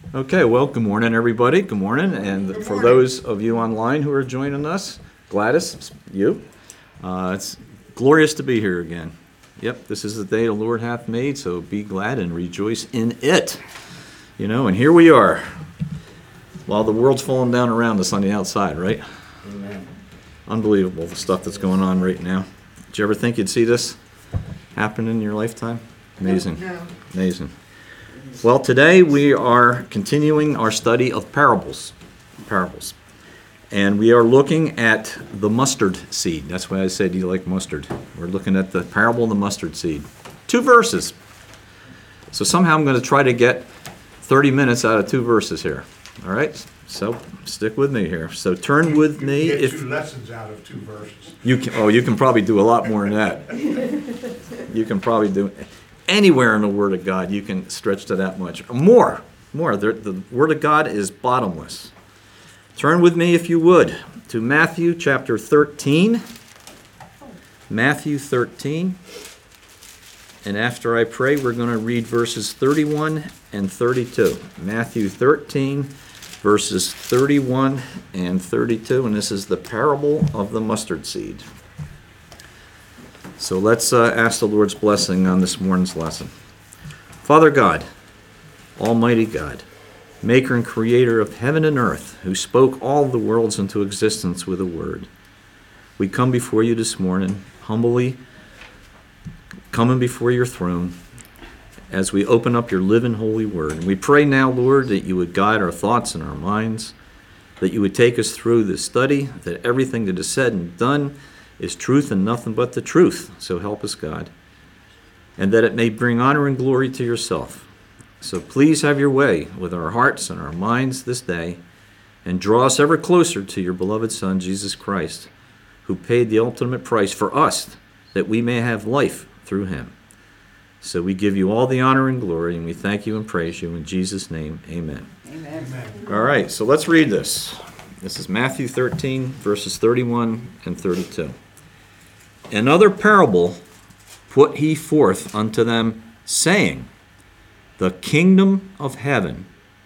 Okay, well, good morning, everybody. Good morning. And for those of you online who are joining us, Gladys, you, it's glorious to be here again. Yep, this is the day the Lord hath made, so be glad and rejoice in it. You know, and here we are, while the world's falling down around us on the outside, right? Amen. Unbelievable, the stuff that's going on right now. Did you ever think you'd see this happen in your lifetime? Amazing. No. Amazing. Well, today we are continuing our study of parables. And we are looking at the mustard seed. That's why I said you like mustard. We're looking at the parable of the mustard seed. 2 verses. So somehow I'm going to try to get 30 minutes out of 2 verses here. All right? So stick with me here. So turn with me. You can get If 2 lessons out of 2 verses. you can probably do a lot more than that. You can probably do anywhere in the Word of God, you can stretch to that much. More. The Word of God is bottomless. Turn with me, if you would, to Matthew chapter 13. Matthew 13. And after I pray, we're going to read verses 31 and 32. Matthew 13, verses 31 and 32. And this is the parable of the mustard seed. So let's ask the Lord's blessing on this morning's lesson. Father God, Almighty God, maker and creator of heaven and earth, who spoke all the worlds into existence with a word, we come before you this morning, humbly coming before your throne as we open up your living holy word. And we pray now, Lord, that you would guide our thoughts and our minds, that you would take us through this study, that everything that is said and done is truth and nothing but the truth. So help us, God. And that it may bring honor and glory to yourself. So please have your way with our hearts and our minds this day, and draw us ever closer to your beloved Son, Jesus Christ, who paid the ultimate price for us, that we may have life through him. So we give you all the honor and glory, and we thank you and praise you in Jesus' name. Amen. Amen. All right, so let's read this. This is Matthew 13, verses 31 and 32. Another parable put he forth unto them, saying, The kingdom of heaven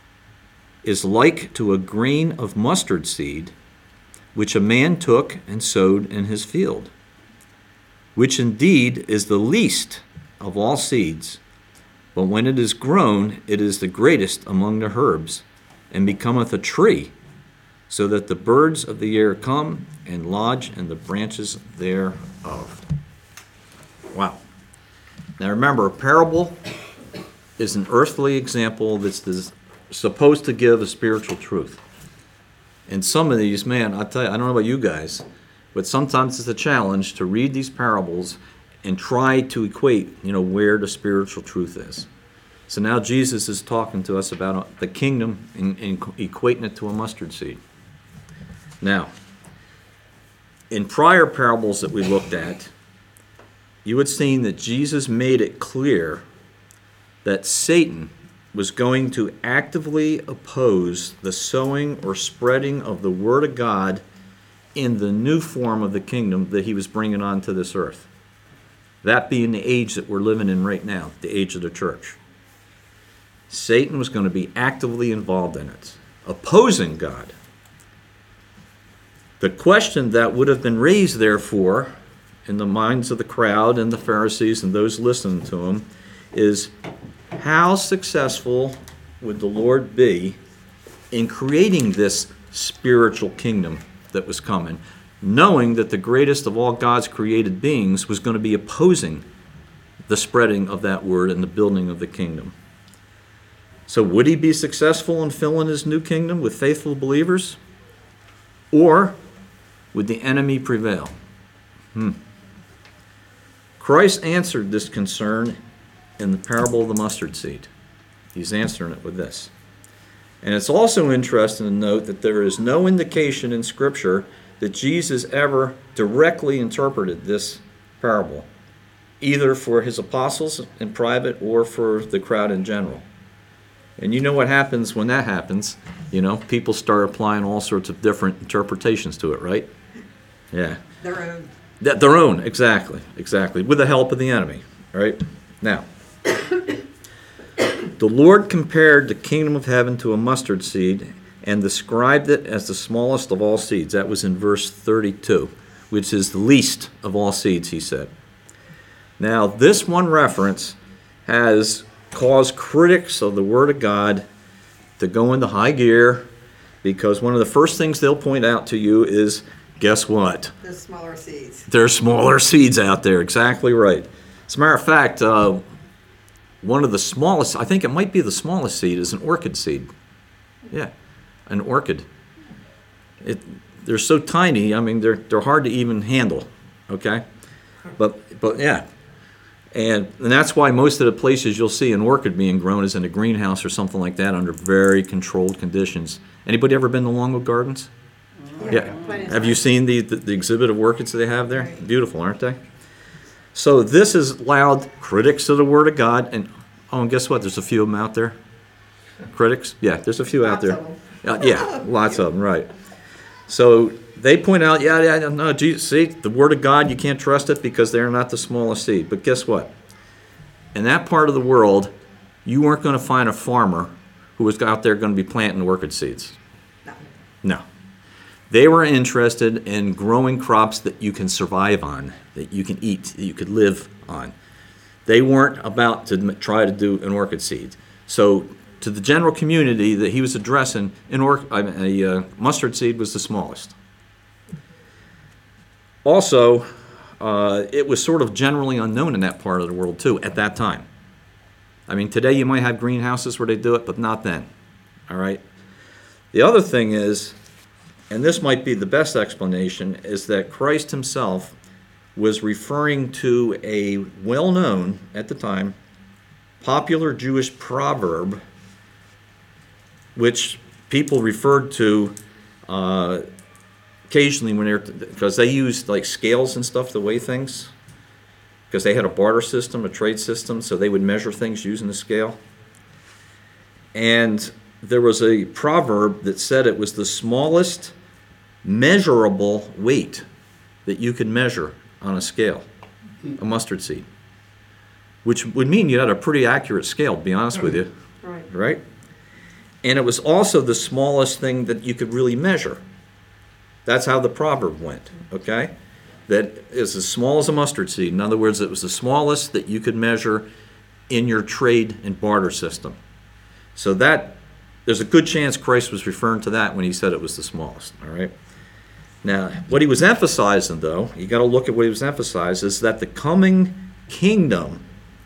is like to a grain of mustard seed, which a man took and sowed in his field, which indeed is the least of all seeds, but when it is grown, it is the greatest among the herbs, and becometh a tree, so that the birds of the air come and lodge in the branches thereof. Wow. Now remember, a parable is an earthly example that's supposed to give a spiritual truth. And some of these, man, I tell you, I don't know about you guys, but sometimes it's a challenge to read these parables and try to equate, where the spiritual truth is. So now Jesus is talking to us about the kingdom and equating it to a mustard seed. Now, in prior parables that we looked at, you had seen that Jesus made it clear that Satan was going to actively oppose the sowing or spreading of the Word of God in the new form of the kingdom that he was bringing onto this earth. That being the age that we're living in right now, the age of the church. Satan was going to be actively involved in it, opposing God. The question that would have been raised, therefore, in the minds of the crowd and the Pharisees and those listening to him is, how successful would the Lord be in creating this spiritual kingdom that was coming, knowing that the greatest of all God's created beings was going to be opposing the spreading of that word and the building of the kingdom? So would he be successful in filling his new kingdom with faithful believers? Or would the enemy prevail? Christ answered this concern in the parable of the mustard seed. He's answering it with this. And it's also interesting to note that there is no indication in Scripture that Jesus ever directly interpreted this parable, either for his apostles in private or for the crowd in general. And you know what happens when that happens? People start applying all sorts of different interpretations to it, right? Yeah. Their own. Their own, exactly, with the help of the enemy, right? Now, the The Lord compared the kingdom of heaven to a mustard seed and described it as the smallest of all seeds. That was in verse 32, which is the least of all seeds, he said. Now, this one reference has caused critics of the Word of God to go into high gear, because one of the first things they'll point out to you is, guess what? There's smaller seeds. There's smaller seeds out there. Exactly right. As a matter of fact, one of the smallest, I think it might be the smallest seed, is an orchid seed. Yeah, an orchid. They're so tiny, I mean, they're hard to even handle, okay? But yeah. And that's why most of the places you'll see an orchid being grown is in a greenhouse or something like that under very controlled conditions. Anybody ever been to Longwood Gardens? Yeah. Have you seen the exhibit of orchids that they have there? Beautiful, aren't they? So this has allowed critics of the Word of God, and guess what? There's a few of them out there. Critics? Yeah, there's a few out there. Yeah, lots of them, right. So they point out, no, Jesus, see, the Word of God, you can't trust it because they're not the smallest seed. But guess what? In that part of the world, you weren't going to find a farmer who was out there going to be planting orchid seeds. No. They were interested in growing crops that you can survive on, that you can eat, that you could live on. They weren't about to try to do an orchid seed. So to the general community that he was addressing, a mustard seed was the smallest. Also, it was sort of generally unknown in that part of the world too at that time. I mean, today you might have greenhouses where they do it, but not then. All right? The other thing is, and this might be the best explanation, is that Christ himself was referring to a well-known, at the time, popular Jewish proverb, which people referred to occasionally when because they used like scales and stuff to weigh things, because they had a barter system, a trade system, so they would measure things using the scale. And there was a proverb that said it was the smallest measurable weight that you could measure on a scale, a mustard seed, which would mean you had a pretty accurate scale, to be honest with you, right? And it was also the smallest thing that you could really measure. That's how the proverb went, okay? That is as small as a mustard seed. In other words, it was the smallest that you could measure in your trade and barter system. So that, there's a good chance Christ was referring to that when he said it was the smallest, all right? Now, what he was emphasizing, though, you got to look at what he was emphasizing, is that the coming kingdom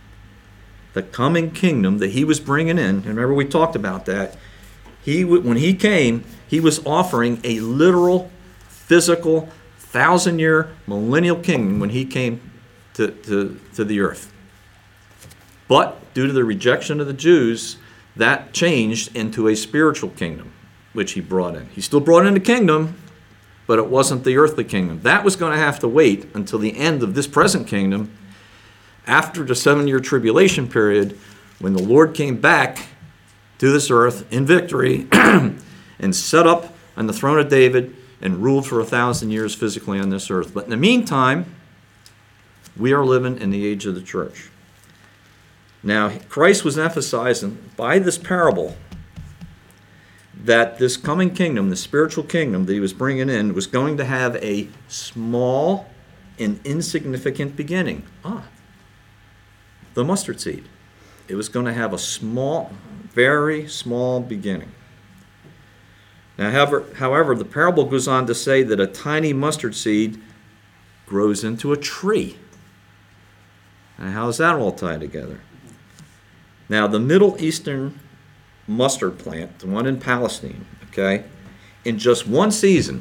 that he was bringing in, and remember we talked about that, when he came, he was offering a literal, physical, 1,000-year millennial kingdom when he came to the earth. But due to the rejection of the Jews, that changed into a spiritual kingdom, which he brought in. He still brought in the kingdom, but it wasn't the earthly kingdom. That was going to have to wait until the end of this present kingdom, after the 7-year tribulation period, when the Lord came back to this earth in victory and set up on the throne of David and ruled for 1,000 years physically on this earth. But in the meantime, we are living in the age of the church. Now, Christ was emphasizing by this parable that this coming kingdom, the spiritual kingdom that he was bringing in, was going to have a small and insignificant beginning. The mustard seed. It was going to have a small, very small beginning. Now, however, the parable goes on to say that a tiny mustard seed grows into a tree. Now, how does that all tie together? Now, the Middle Eastern mustard plant, the one in Palestine, okay, in just one season,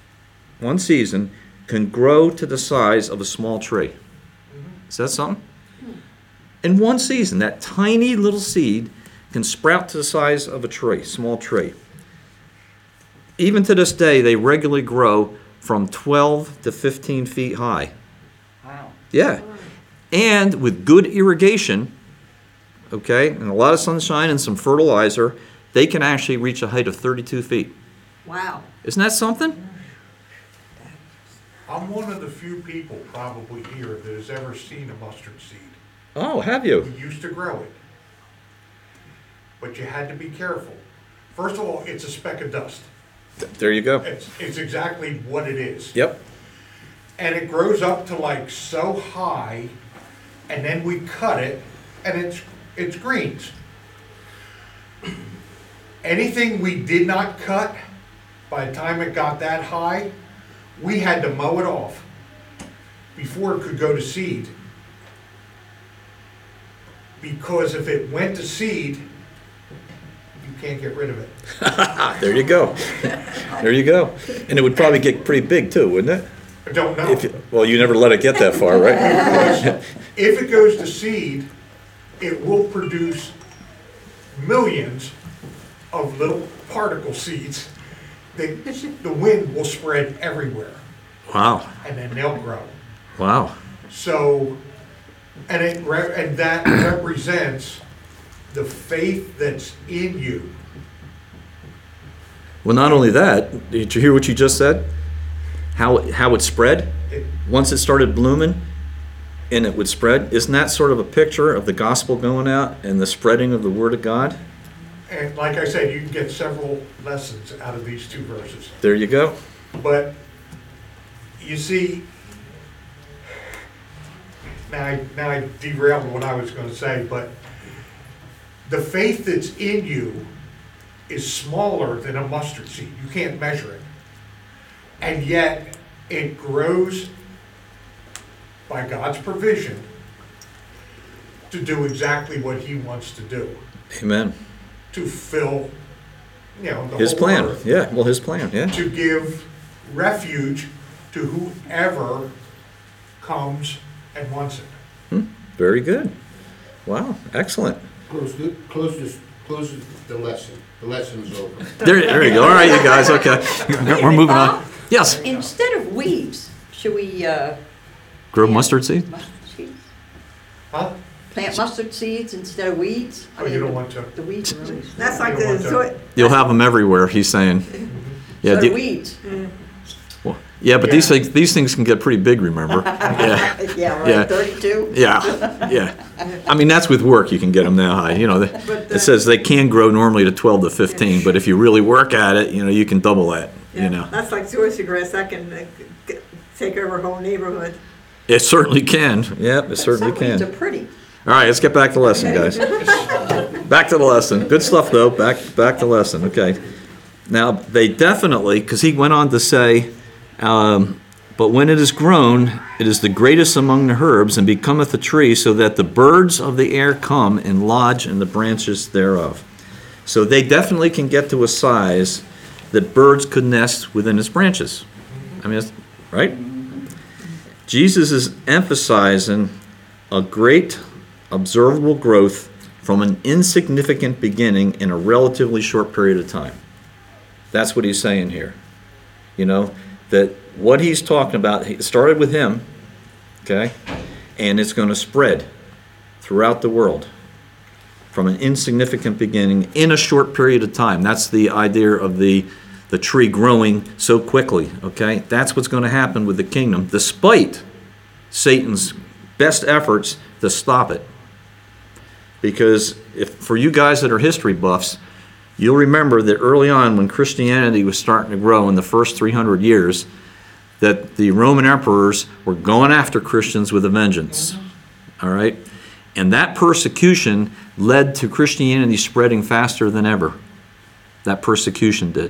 can grow to the size of a small tree. Is that something? In one season, that tiny little seed can sprout to the size of a tree, small tree. Even to this day, they regularly grow from 12 to 15 feet high. Wow. Yeah. And with good irrigation, okay, and a lot of sunshine and some fertilizer, they can actually reach a height of 32 feet. Wow. Isn't that something? I'm one of the few people probably here that has ever seen a mustard seed. Oh, have you? We used to grow it. but you had to be careful. First of all, it's a speck of dust. There you go. It's exactly what it is. Yep. And it grows up to like so high, and then we cut it, and it's greens. Anything we did not cut, by the time it got that high, we had to mow it off before it could go to seed. Because if it went to seed, you can't get rid of it. There you go. There you go. And it would probably get pretty big too, wouldn't it? I don't know. Well, you never let it get that far, right? Because if it goes to seed, it will produce millions of little particle seeds that the wind will spread everywhere, Wow. and then they'll grow. Wow. So, and that represents the faith that's in you. Well, not only that, did you hear what you just said? How it spread? Once it started blooming and it would spread, isn't that sort of a picture of the gospel going out and the spreading of the word of God? And like I said, you can get several lessons out of these two verses. There you go. But you see, now I derailed what I was going to say, but the faith that's in you is smaller than a mustard seed. You can't measure it. And yet it grows by God's provision to do exactly what He wants to do, Amen. to fill, the His whole plan. earth, Yeah, well, his plan, yeah. to give refuge to whoever comes and wants it. Very good. Wow, excellent. Close the lesson. The lesson's over. There you go. All right, you guys, okay. We're moving on. Yes. Instead of weeds, should we, Grow plant mustard seed? mustard seeds? Huh? Plant mustard seeds instead of weeds? I Oh, you mean, don't want to. The weeds are really. That's like You don't the, want You'll have them everywhere, he's saying. Yeah, So the- weeds. well, yeah, but these Yeah. things can get pretty big, remember? Yeah. Yeah, Yeah. right, 32? Yeah. I mean, that's with work, you can get them that high, It says they can grow normally to 12 to 15, but if you really work at it, you can double that, That's like zoysia grass, that can take over a whole neighborhood. It certainly can. Yep, it certainly Some weeds are can. pretty. All right, let's get back to the lesson, guys. Back to the lesson. Good stuff, though. Back to the lesson. Okay. Now, they definitely, because he went on to say, but when it is grown, it is the greatest among the herbs, and becometh a tree, so that the birds of the air come and lodge in the branches thereof. So they definitely can get to a size that birds could nest within its branches. I mean, right? Jesus is emphasizing a great observable growth from an insignificant beginning in a relatively short period of time. That's what he's saying here. That what he's talking about, it started with him, okay? And it's going to spread throughout the world from an insignificant beginning in a short period of time. That's the idea of the tree growing so quickly, okay? That's what's going to happen with the kingdom, despite Satan's best efforts to stop it. Because for you guys that are history buffs, you'll remember that early on when Christianity was starting to grow in the first 300 years, that the Roman emperors were going after Christians with a vengeance, all right? And that persecution led to Christianity spreading faster than ever. That persecution did.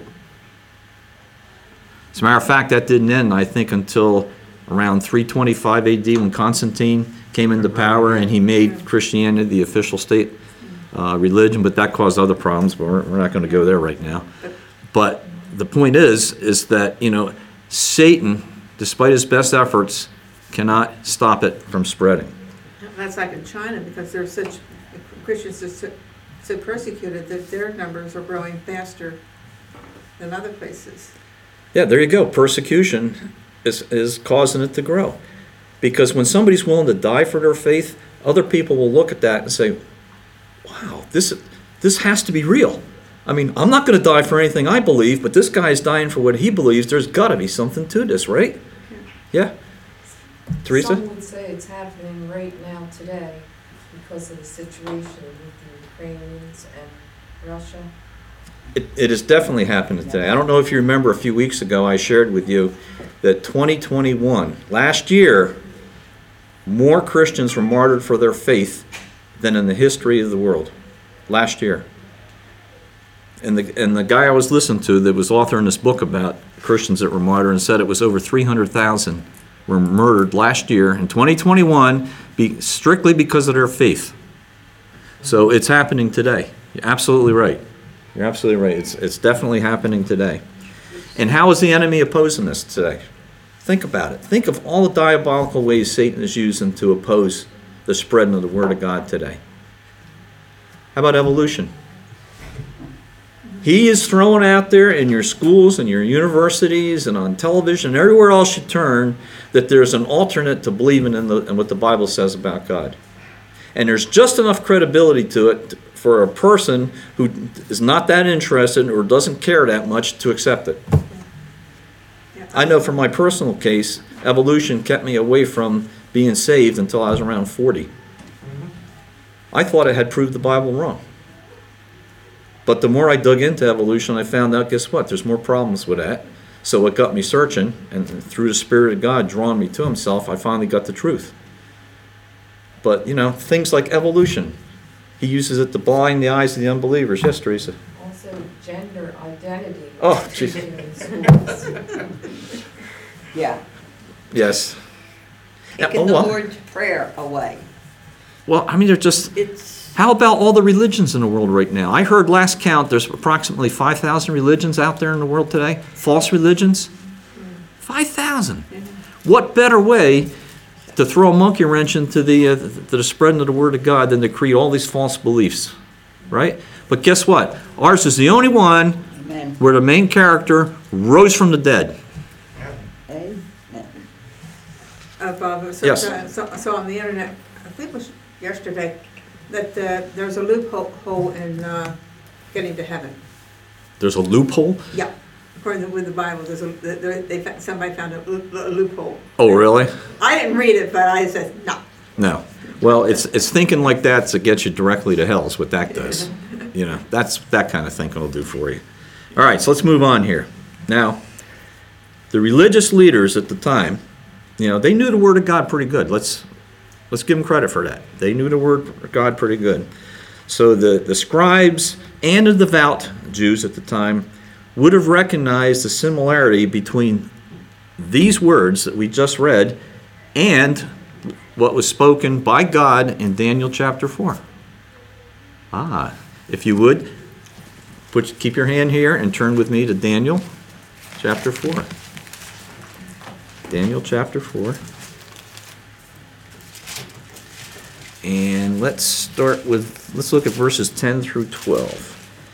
As a matter of fact, that didn't end, I think, until around 325 AD when Constantine came into power and he made Christianity the official state religion, but that caused other problems, but we're not going to go there right now. But the point is that, Satan, despite his best efforts, cannot stop it from spreading. That's like in China, because they're Christians are so persecuted that their numbers are growing faster than other places. Yeah, there you go. Persecution is causing it to grow. Because when somebody's willing to die for their faith, other people will look at that and say, wow, this has to be real. I mean, I'm not going to die for anything I believe, but this guy's dying for what he believes. There's got to be something to this, right? Yeah. Teresa? Some would say it's happening right now today because of the situation with the Ukrainians and Russia. It is definitely happening today. I don't know if you remember a few weeks ago, I shared with you that 2021, last year, more Christians were martyred for their faith than in the history of the world. Last year. And the guy I was listening to that was authoring this book about Christians that were martyred and said it was over 300,000 were murdered last year in 2021 strictly because of their faith. So it's happening today. You're absolutely right. You're absolutely right. It's definitely happening today. And how is the enemy opposing this today? Think about it. Think of all the diabolical ways Satan is using to oppose the spreading of the Word of God today. How about evolution? He is throwing out there in your schools and your universities and on television and everywhere else you turn that there's an alternate to believing in what the Bible says about God. And there's just enough credibility to it for a person who is not that interested or doesn't care that much to accept it. I know from my personal case, evolution kept me away from being saved until I was around 40. I thought I had proved the Bible wrong. But the more I dug into evolution, I found out, guess what? There's more problems with that. So it got me searching, and through the Spirit of God drawing me to Himself, I finally got the truth. But, things like evolution, He uses it to blind the eyes of the unbelievers. Yes, Teresa? Also, gender identity. Oh, jeez. In schools. Yeah. Yes. Taking the Lord's Prayer away. Well, they're just... It's... How about all the religions in the world right now? I heard last count there's approximately 5,000 religions out there in the world today. False religions. 5,000. What better way to throw a monkey wrench into the spreading of the Word of God than to create all these false beliefs, right? But guess what? Ours is the only one Amen. where the main character rose from the dead. Amen. Bob, Yes. so on the internet, I think it was yesterday, that there's a loophole in getting to heaven. There's a loophole? Yeah, according with the Bible, somebody found a loophole. Oh, really? I didn't read it, but I said no. No. Well, it's thinking like that to get you directly to hell is what that does. That's that kind of thinking will do for you. All right, so let's move on here. Now, the religious leaders at the time, they knew the Word of God pretty good. Let's give them credit for that. They knew the Word of God pretty good. So the scribes and the devout Jews at the time would have recognized the similarity between these words that we just read and what was spoken by God in Daniel chapter 4. If you would, keep your hand here and turn with me to Daniel chapter 4. Daniel chapter 4. And let's look at verses 10 through 12.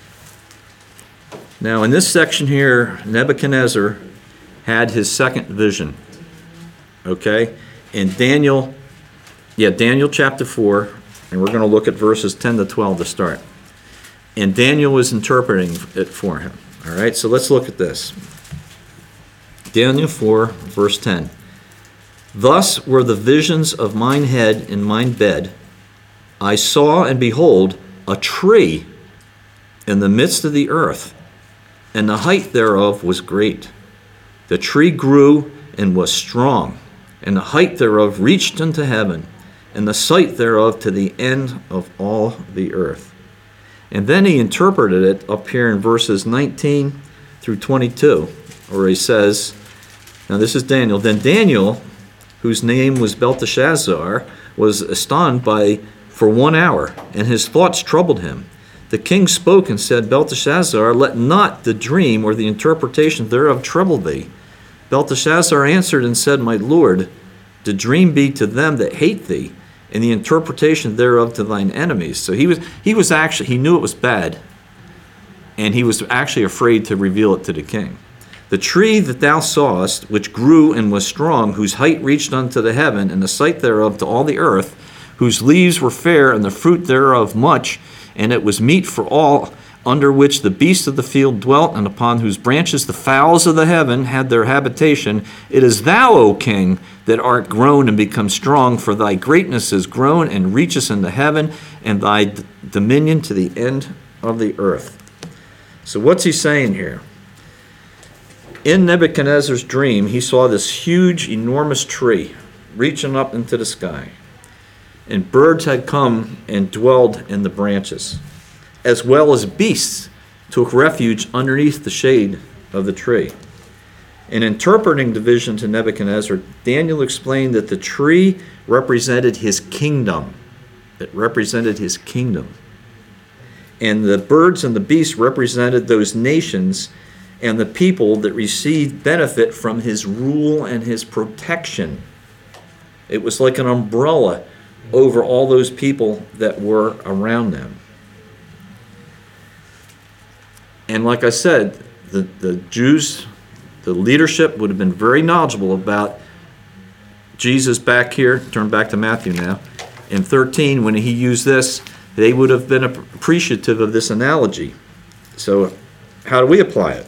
Now, in this section here, Nebuchadnezzar had his second vision. Okay? In Daniel chapter 4, and we're going to look at verses 10 to 12 to start. And Daniel was interpreting it for him. All right? So let's look at this. Daniel 4, verse 10. Thus were the visions of mine head in mine bed. I saw, and behold, a tree in the midst of the earth, and the height thereof was great. The tree grew and was strong, and the height thereof reached unto heaven, and the sight thereof to the end of all the earth. And then he interpreted it up here in verses 19 through 22, where he says, now this is Daniel, then Daniel, whose name was Belteshazzar, was astonished for 1 hour, and his thoughts troubled him. The king spoke and said, Belteshazzar, let not the dream or the interpretation thereof trouble thee. Belteshazzar answered and said, my lord, the dream be to them that hate thee, and the interpretation thereof to thine enemies. So he knew it was bad, and he was actually afraid to reveal it to the king. The tree that thou sawest, which grew and was strong, whose height reached unto the heaven, and the sight thereof to all the earth, whose leaves were fair, and the fruit thereof much, and it was meat for all, under which the beasts of the field dwelt, and upon whose branches the fowls of the heaven had their habitation. It is thou, O king, that art grown and become strong, for thy greatness is grown and reachest into heaven, and thy dominion to the end of the earth. So what's he saying here? In Nebuchadnezzar's dream, he saw this huge, enormous tree reaching up into the sky. And birds had come and dwelled in the branches, as well as beasts took refuge underneath the shade of the tree. In interpreting the vision to Nebuchadnezzar, Daniel explained that the tree represented his kingdom. It represented his kingdom. And the birds and the beasts represented those nations and the people that received benefit from his rule and his protection. It was like an umbrella over all those people that were around them. And like I said, the Jews, the leadership would have been very knowledgeable about Jesus back here. Turn back to Matthew now. In 13, when he used this, they would have been appreciative of this analogy. So how do we apply it?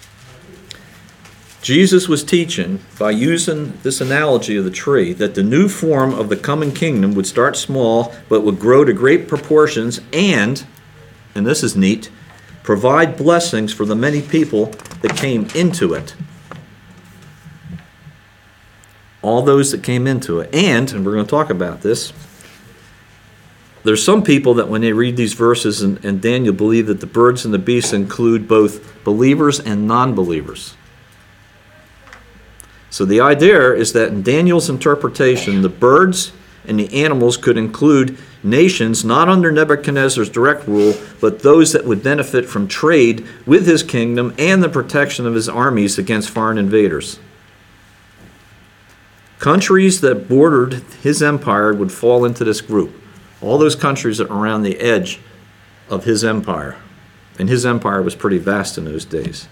Jesus was teaching, by using this analogy of the tree, that the new form of the coming kingdom would start small, but would grow to great proportions and this is neat, provide blessings for the many people that came into it. All those that came into it. And we're going to talk about this, there's some people that when they read these verses and Daniel believe that the birds and the beasts include both believers and non-believers. So the idea is that in Daniel's interpretation, the birds and the animals could include nations not under Nebuchadnezzar's direct rule, but those that would benefit from trade with his kingdom and the protection of his armies against foreign invaders. Countries that bordered his empire would fall into this group. All those countries that were around the edge of his empire. And his empire was pretty vast in those days.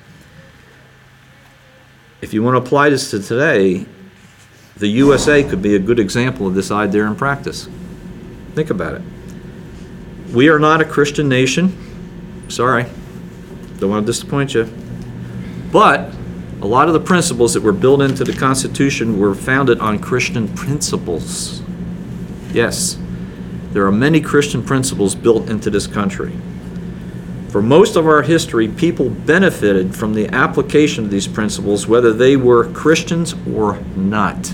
If you want to apply this to today, the USA could be a good example of this idea in practice. Think about it. We are not a Christian nation. Sorry. Don't want to disappoint you. But a lot of the principles that were built into the Constitution were founded on Christian principles. Yes, there are many Christian principles built into this country. For most of our history, people benefited from the application of these principles, whether they were Christians or not.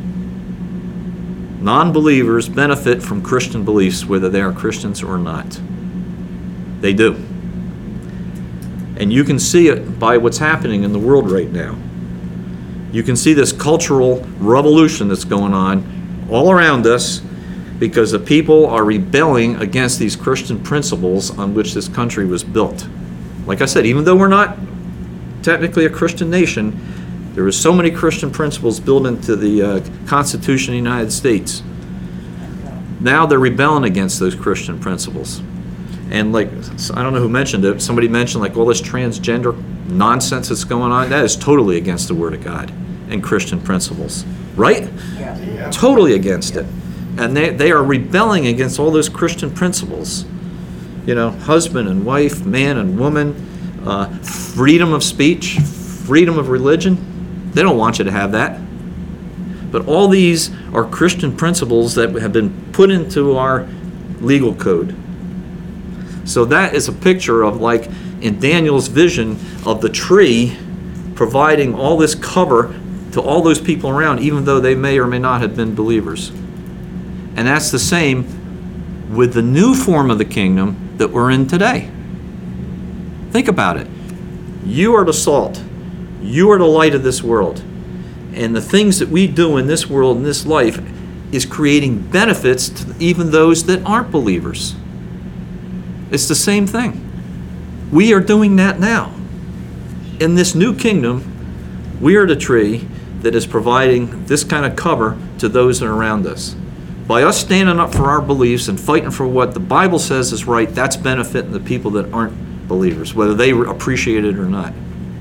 Non-believers benefit from Christian beliefs, whether they are Christians or not. They do. And you can see it by what's happening in the world right now. You can see this cultural revolution that's going on all around us, because the people are rebelling against these Christian principles on which this country was built. Like I said, even though we're not technically a Christian nation, there are so many Christian principles built into the Constitution of the United States. Now they're rebelling against those Christian principles. And like, I don't know who mentioned it, somebody mentioned like all this transgender nonsense that's going on. That is totally against the Word of God and Christian principles. Right? Yeah. Totally against it. And they are rebelling against all those Christian principles. You know, husband and wife, man and woman, freedom of speech, freedom of religion. They don't want you to have that. But all these are Christian principles that have been put into our legal code. So that is a picture of, like, in Daniel's vision of the tree providing all this cover to all those people around, even though they may or may not have been believers. And that's the same with the new form of the kingdom that we're in today. Think about it. You are the salt. You are the light of this world. And the things that we do in this world, in this life, is creating benefits to even those that aren't believers. It's the same thing. We are doing that now. In this new kingdom, we are the tree that is providing this kind of cover to those that are around us. By us standing up for our beliefs and fighting for what the Bible says is right, that's benefiting the people that aren't believers, whether they appreciate it or not.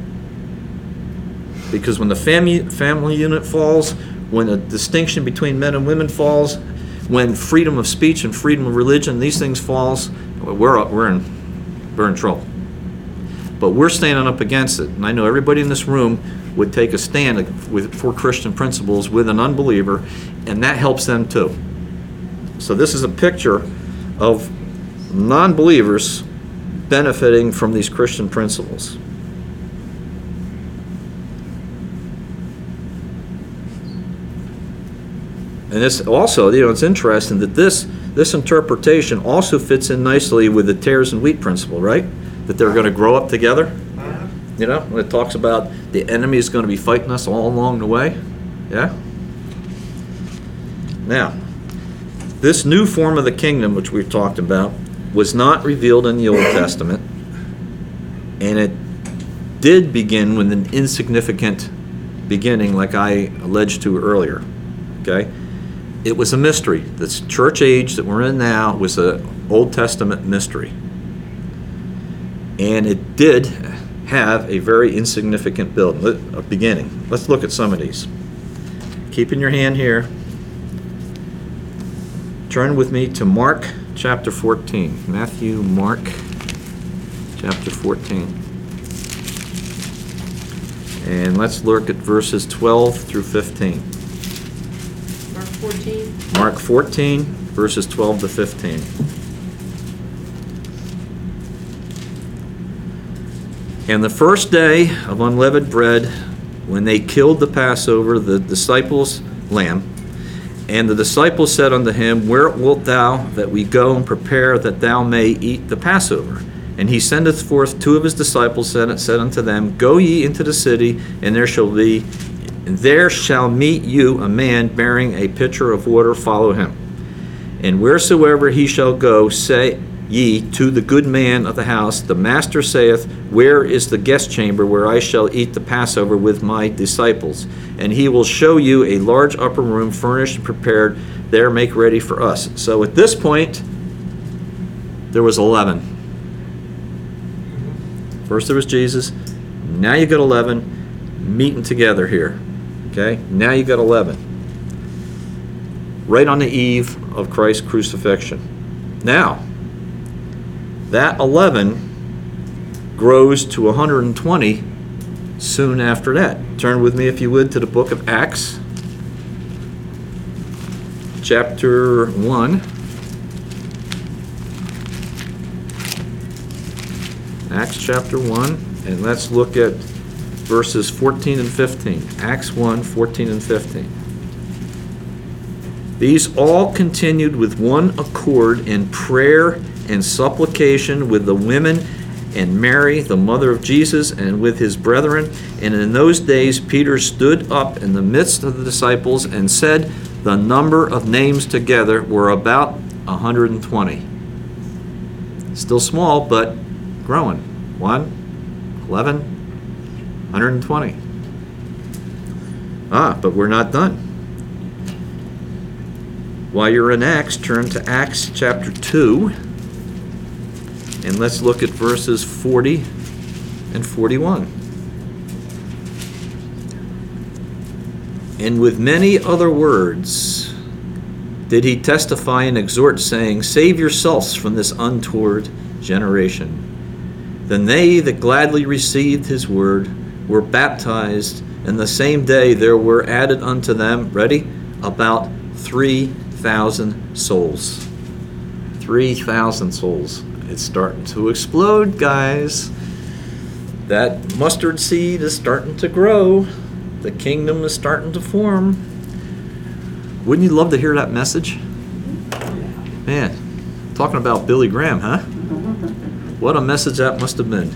Because when the family unit falls, when a distinction between men and women falls, when freedom of speech and freedom of religion, these things falls, we're in trouble. But we're standing up against it. And I know everybody in this room would take a stand for Christian principles with an unbeliever, and that helps them too. So this is a picture of non-believers benefiting from these Christian principles. And this also, it's interesting that this interpretation also fits in nicely with the tares and wheat principle, right? That they're going to grow up together. When it talks about the enemy is going to be fighting us all along the way. Yeah? Now, this new form of the kingdom, which we've talked about, was not revealed in the Old Testament. And it did begin with an insignificant beginning, like I alleged to earlier. Okay? It was a mystery. This church age that we're in now was an Old Testament mystery. And it did have a very insignificant beginning. Let's look at some of these. Keep in your hand here. Turn with me to Mark chapter 14. Matthew, Mark chapter 14. And let's look at verses 12 through 15. Mark 14. Mark 14, verses 12 to 15. And the first day of unleavened bread, when they killed the Passover, the disciples' lamb, and the disciples said unto him, Where wilt thou that we go and prepare that thou may eat the Passover? And he sendeth forth two of his disciples, said unto them, Go ye into the city, and there shall meet you a man bearing a pitcher of water, follow him. And wheresoever he shall go, say ye to the good man of the house, The master saith, Where is the guest chamber where I shall eat the Passover with my disciples? And he will show you a large upper room, furnished and prepared. There make ready for us. So at this point, there was 11. First there was Jesus. Now you got 11 meeting together here. Okay? Now you got 11. Right on the eve of Christ's crucifixion. Now, that 11 grows to 120 soon after that. Turn with me, if you would, to the book of Acts, chapter 1. Acts chapter 1, and let's look at verses 14 and 15. Acts 1, 14 and 15. These all continued with one accord in prayer and supplication with the women and Mary, the mother of Jesus, and with his brethren. And in those days Peter stood up in the midst of the disciples and said, The number of names together were about 120. Still small, but growing. 1, 11, 120. But we're not done. While you're in Acts, turn to Acts chapter 2, and let's look at verses 40 and 41. And with many other words did he testify and exhort, saying, Save yourselves from this untoward generation. Then they that gladly received his word were baptized, and the same day there were added unto them, ready, about 3,000 souls. 3,000 souls. It's starting to explode, guys. That mustard seed is starting to grow. The kingdom is starting to form. Wouldn't you love to hear that message? Man, talking about Billy Graham, huh? What a message that must have been.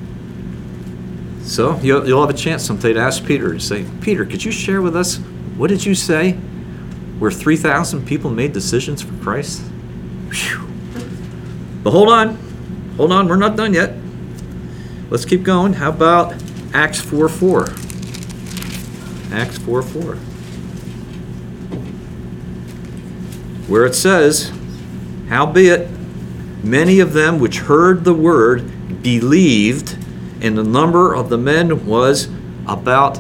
So you'll have a chance someday to ask Peter, to say, Peter, could you share with us, what did you say? Where 3,000 people made decisions for Christ? Whew. But hold on, we're not done yet. Let's keep going. How about Acts 4:4? Acts 4:4. Where it says, Howbeit, many of them which heard the word believed, and the number of the men was about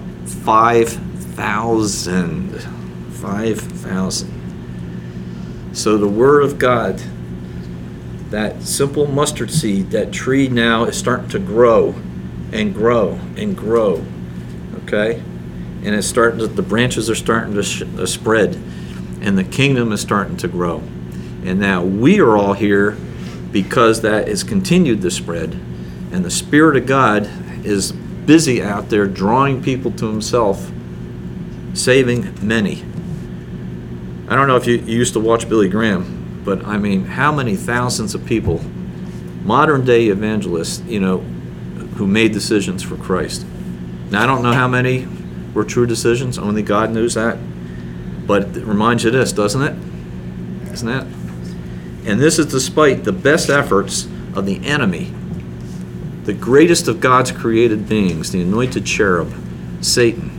5,000. 5,000. So the word of God, that simple mustard seed, that tree now is starting to grow and grow and grow. Okay? And it's starting to, the branches are starting to spread, and the kingdom is starting to grow. And now we are all here because that has continued to spread, and the Spirit of God is busy out there drawing people to himself, saving many. I don't know if you used to watch Billy Graham, but I mean, how many thousands of people, modern day evangelists, who made decisions for Christ. Now, I don't know how many were true decisions, only God knows that, but it reminds you of this, doesn't it? Isn't it? And this is despite the best efforts of the enemy, the greatest of God's created beings, the anointed cherub, Satan,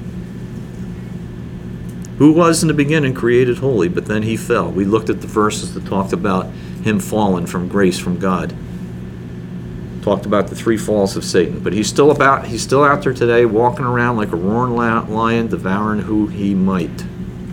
who was in the beginning created holy, but then he fell. We looked at the verses that talked about him falling from grace from God. Talked about the 3 falls of Satan. But he's still out there today, walking around like a roaring lion, devouring who he might.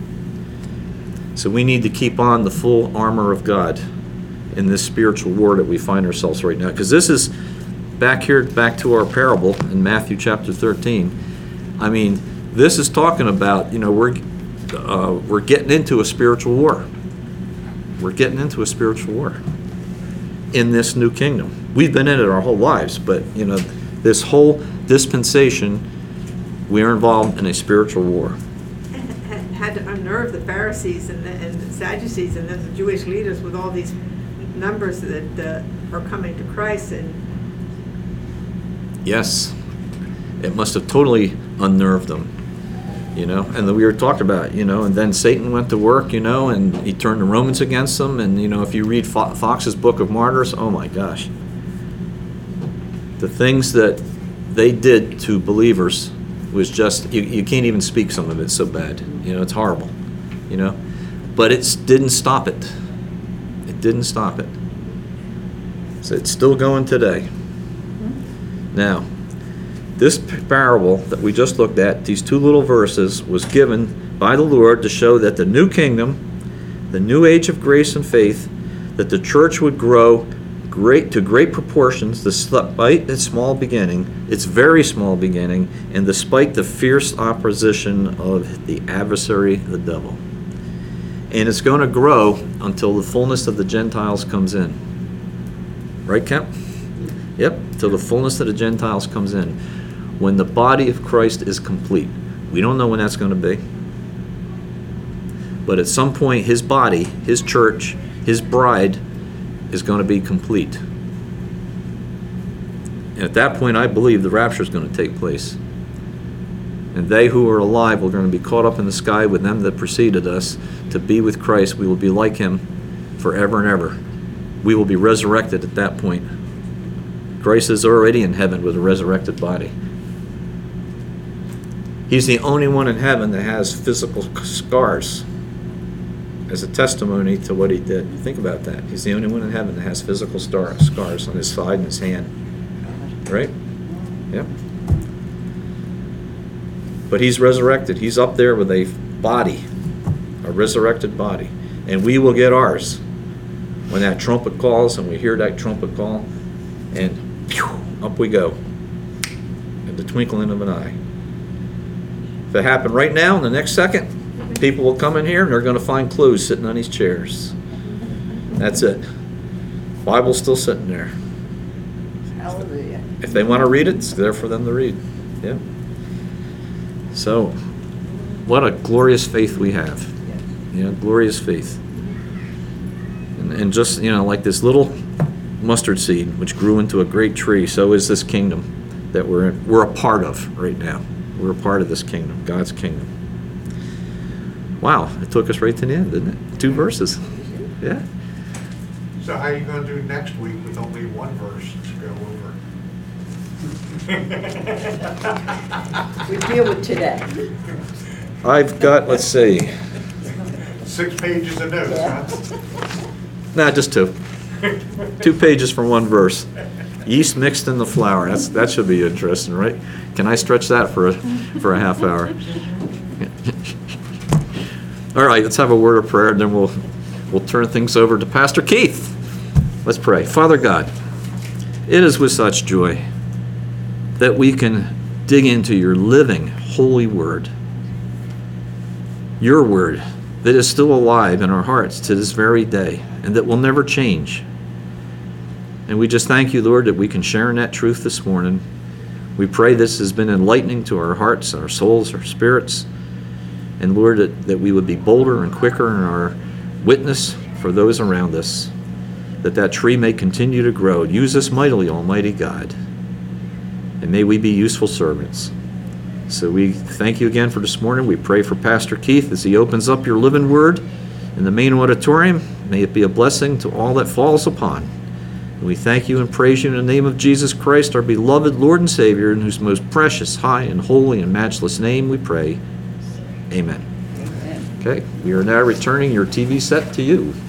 So we need to keep on the full armor of God in this spiritual war that we find ourselves right now. Because this is back to our parable in Matthew chapter 13. I mean, this is talking about, we're getting into a spiritual war. We're getting into a spiritual war in this new kingdom. We've been in it our whole lives, but, this whole dispensation, we are involved in a spiritual war. Had to unnerve the Pharisees and the Sadducees and then the Jewish leaders with all these numbers that are coming to Christ. And yes, it must have totally unnerved them, and we were talking about, and then Satan went to work, and he turned the Romans against them, and, if you read Fox's Book of Martyrs, oh my gosh, the things that they did to believers was just, you can't even speak some of it, so bad, it's horrible, but it didn't stop it. It didn't stop it. So it's still going today. Now, this parable that we just looked at, these 2 little verses, was given by the Lord to show that the new kingdom, the new age of grace and faith, that the church would grow to great proportions despite its small beginning, its very small beginning, and despite the fierce opposition of the adversary, the devil. And it's going to grow until the fullness of the Gentiles comes in. Right, Kemp? Yep, till the fullness of the Gentiles comes in. When the body of Christ is complete. We don't know when that's going to be. But at some point, his body, his church, his bride is going to be complete. And at that point, I believe the rapture is going to take place. And they who are alive are going to be caught up in the sky with them that preceded us to be with Christ. We will be like him forever and ever. We will be resurrected at that point. Christ is already in heaven with a resurrected body. He's the only one in heaven that has physical scars as a testimony to what he did. Think about that. He's the only one in heaven that has physical scars on his side and his hand. Right? Yep. But he's resurrected. He's up there with a body, a resurrected body. And we will get ours when that trumpet calls and we hear that trumpet call, and pew, up we go in the twinkling of an eye. If it happened right now, in the next second, people will come in here and they're going to find clues sitting on these chairs. That's it. Bible's still sitting there. Hallelujah. If they want to read it, it's there for them to read. Yeah. So, what a glorious faith we have. Glorious faith. And just, like this little mustard seed, which grew into a great tree, so is this kingdom that we're a part of right now. We're a part of this kingdom, God's kingdom. Wow, it took us right to the end, didn't it? 2 verses. Yeah. So how are you going to do next week with only 1 verse to go over? We deal with today. I've got, let's see. 6 pages of notes, Yeah. huh? Nah, just 2. 2 pages from 1 verse. Yeast mixed in the flour. That should be interesting, right? Can I stretch that for a half hour? All right, let's have a word of prayer, and then we'll turn things over to Pastor Keith. Let's pray. Father God, it is with such joy that we can dig into your living, holy word. Your word that is still alive in our hearts to this very day and that will never change. And we just thank you, Lord, that we can share in that truth this morning. We pray this has been enlightening to our hearts, our souls, our spirits. And Lord, that we would be bolder and quicker in our witness for those around us, that tree may continue to grow. Use us mightily, Almighty God. And may we be useful servants. So we thank you again for this morning. We pray for Pastor Keith as he opens up your living word in the main auditorium. May it be a blessing to all that falls upon. And we thank you and praise you in the name of Jesus Christ, our beloved Lord and Savior, in whose most precious, high, and holy and matchless name we pray. Amen. Amen. Okay, we are now returning your TV set to you.